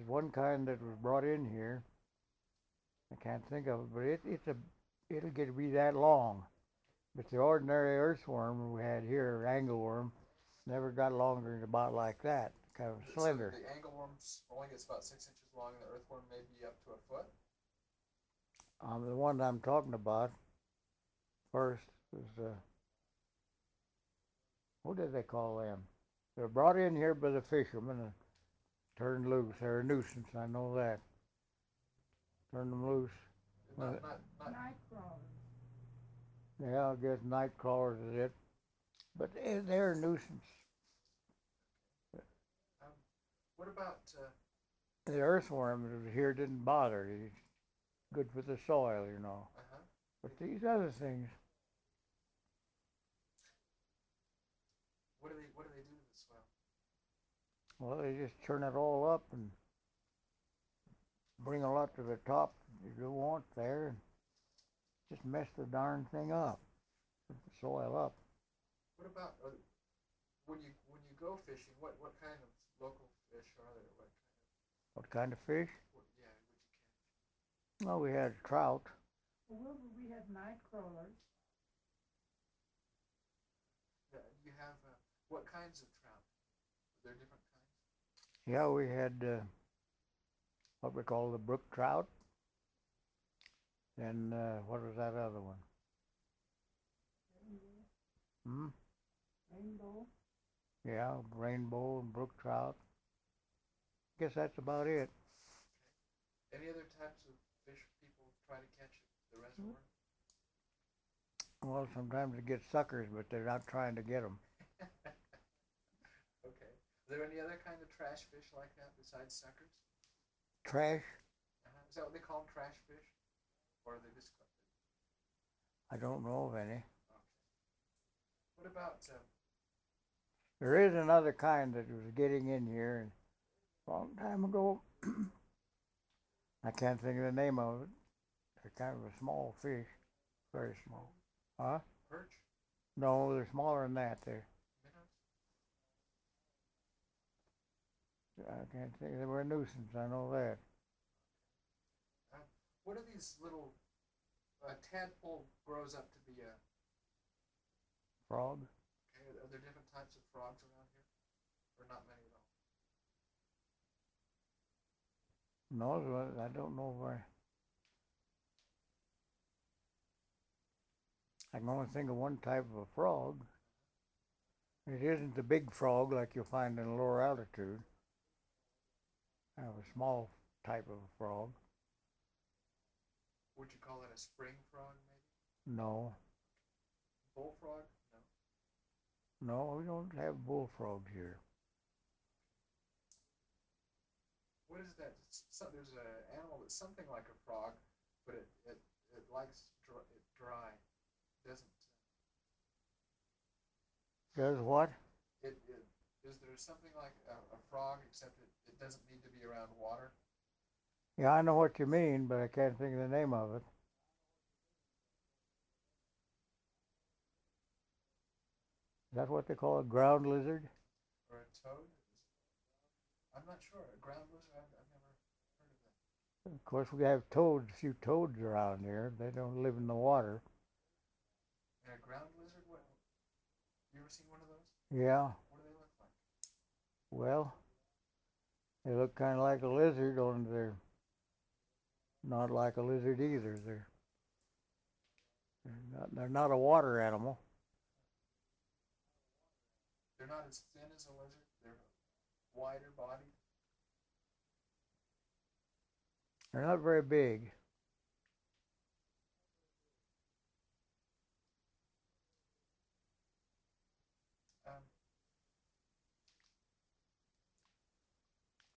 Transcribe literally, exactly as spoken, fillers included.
one kind that was brought in here. I can't think of it, but it, it's a it'll get to be that long. But the ordinary earthworm we had here, angleworm, never got longer than about like that, kind of So slender. the angleworm only gets about six inches long, and the earthworm may be up to a foot. Um, the one I'm talking about first was uh, what did they call them? They were brought in here by the fishermen and turned loose. They're a nuisance, I know that. Turned them loose. Not, Well, not, not. Night crawlers. yeah, I guess night crawlers is it. But they- they're a nuisance. Um, what about? Uh, The earthworm that was here didn't bother. He's good for the soil, you know. uh-huh. But these other things, What do they? What do they do to the soil? well, they just turn it all up and bring a lot to the top you don't want there, and just mess the darn thing up, put the soil up. What about uh, when you when you go fishing? What what kind of local fish are there? What kind of? What kind of fish? What, yeah, would you catch? Well, we had trout. Well, we had night crawlers. Uh, you have uh, what kinds of trout? Are there different kinds? Yeah, we had uh, what we call the brook trout. And uh, what was that other one? Rainbow. Hmm? Rainbow. Yeah, rainbow and brook trout. Guess that's about it. Okay. Any other types of fish people try to catch at the reservoir? Well, sometimes they get suckers, but they're not trying to get them. Okay. Are there any other kind of trash fish like that besides suckers? Trash? Uh-huh. Is that what they call them, trash fish? Or are they just? I don't know of any. Okay. What about? Um, There is another kind that was getting in here and a long time ago. I can't think of the name of it. They're kind of a small fish, very small. Huh? perch? No, they're smaller than that. They're, Minnows? I can't think. They were a nuisance. I know that. Uh, what are these little? A tadpole grows up to be a. Frog? Okay, are there different types of frogs around here, or not many at all? No, I don't know where. I can only think of one type of a frog. It isn't the big frog like you'll find in lower altitude. I have a small type of a frog. Would you call it a spring frog, maybe? No, Bullfrog? No. no, we don't have bullfrogs here. What is that? So, there's an animal that's something like a frog, but it it, it likes dry, it dry. Doesn't. Does what? It, it is there something like a, a frog, except it, it doesn't need to be around water? Yeah, I know what you mean, but I can't think of the name of it. Is that what they call a ground lizard? Or a toad? I'm not sure. A ground lizard? I've, I've never heard of that. Of course, we have toads, a few toads around here. They don't live in the water. And a ground lizard? What? You ever seen one of those? Yeah, What do they look like? well, they look kind of like a lizard, only they're not like a lizard either. They're they're not, they're not a water animal. They're not as thin as a lizard. They're wider bodied. They're not very big.